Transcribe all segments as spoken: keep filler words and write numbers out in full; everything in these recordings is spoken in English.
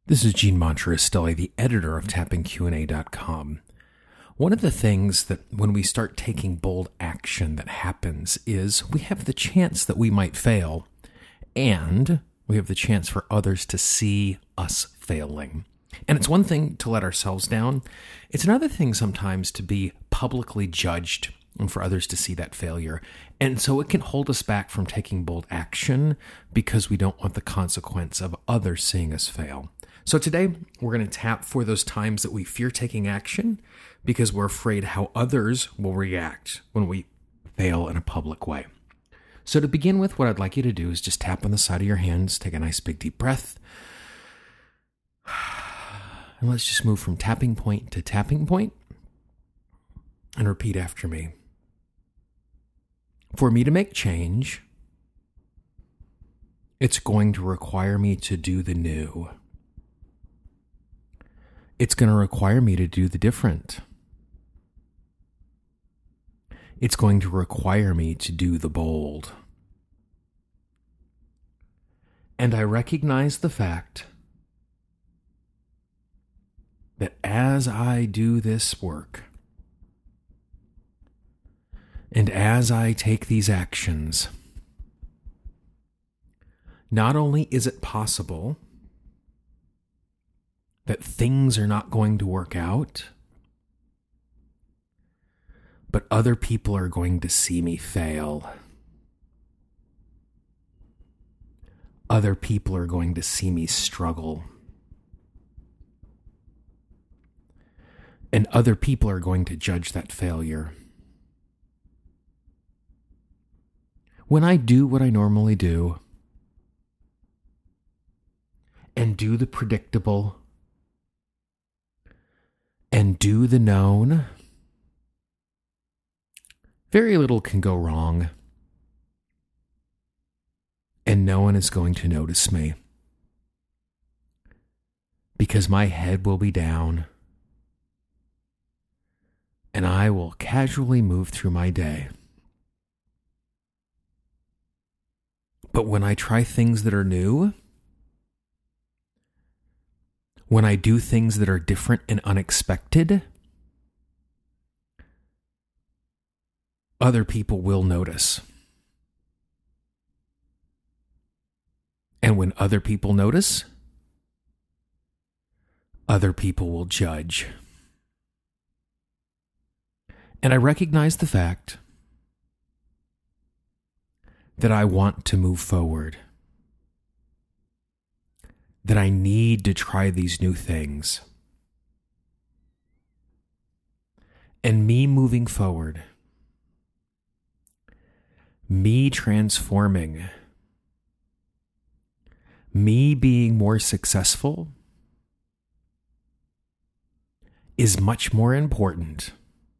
This is Gene Monterestelli, the editor of tapping Q and A dot com. One of the things that when we start taking bold action that happens is we have the chance that we might fail, and we have the chance for others to see us failing. And it's one thing to let ourselves down. It's another thing sometimes to be publicly judged and for others to see that failure. And so it can hold us back from taking bold action because we don't want the consequence of others seeing us fail. So today we're going to tap for those times that we fear taking action because we're afraid how others will react when we fail in a public way. So to begin with, what I'd like you to do is just tap on the side of your hands, take a nice big deep breath. And let's just move from tapping point to tapping point and repeat after me. For me to make change, it's going to require me to do the new. It's going to require me to do the different. It's going to require me to do the bold. And I recognize the fact that as I do this work, and as I take these actions, not only is it possible that things are not going to work out, but other people are going to see me fail. Other people are going to see me struggle. And other people are going to judge that failure. When I do what I normally do, and do the predictable, and do the known, very little can go wrong, and no one is going to notice me, because my head will be down, and I will casually move through my day. But when I try things that are new, when I do things that are different and unexpected, other people will notice. And when other people notice, other people will judge. And I recognize the fact that I want to move forward, that I need to try these new things. And me moving forward, me transforming, me being more successful is much more important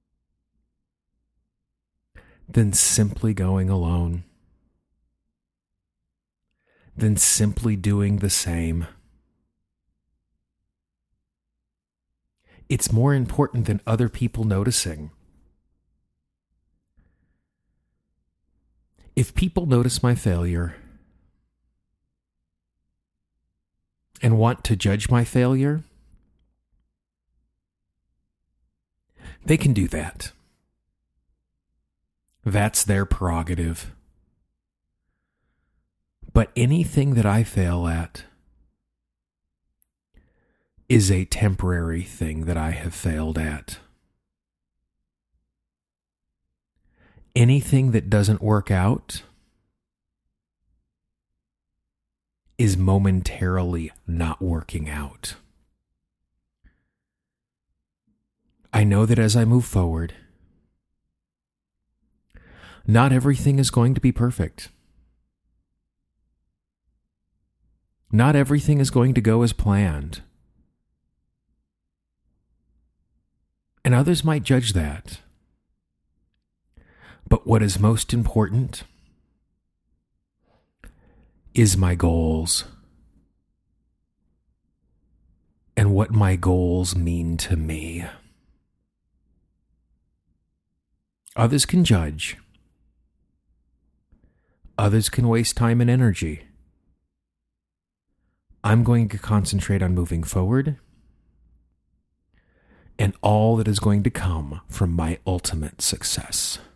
than simply going alone, than simply doing the same. It's more important than other people noticing. If people notice my failure and want to judge my failure, they can do that. That's their prerogative. But anything that I fail at is a temporary thing that I have failed at. Anything that doesn't work out is momentarily not working out. I know that as I move forward, not everything is going to be perfect. Not everything is going to go as planned. And others might judge that. But what is most important is my goals and what my goals mean to me. Others can judge. Others can waste time and energy. I'm going to concentrate on moving forward and all that is going to come from my ultimate success.